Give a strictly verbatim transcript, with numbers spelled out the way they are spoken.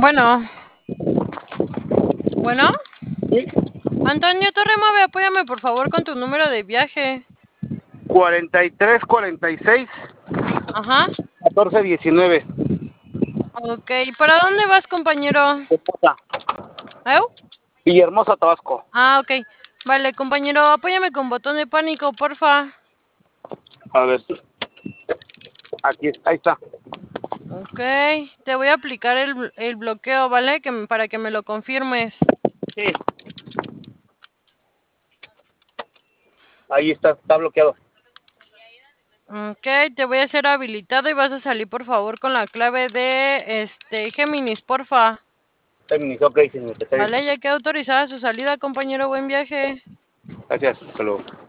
Bueno, bueno. Sí. Antonio Torremobe, apóyame por favor con tu número de viaje. cuarenta y tres, cuarenta y seis, Ajá. catorce, diecinueve. Ok, ¿para dónde vas, compañero? Villahermosa, ¿Eu? Villahermosa, Tabasco. Ah, ok. Vale, compañero, apóyame con botón de pánico, porfa. A ver. Aquí, ahí está. Ok, te voy a aplicar el, el bloqueo, ¿vale? Que, me- para que me lo confirmes. Sí. Ahí está, está bloqueado. Ok, te voy a hacer habilitado y vas a salir por favor con la clave de este Géminis, porfa. Géminis, ok, señor. Está bien. Vale, ya queda autorizada su salida, compañero. Buen viaje. Gracias. Hasta luego.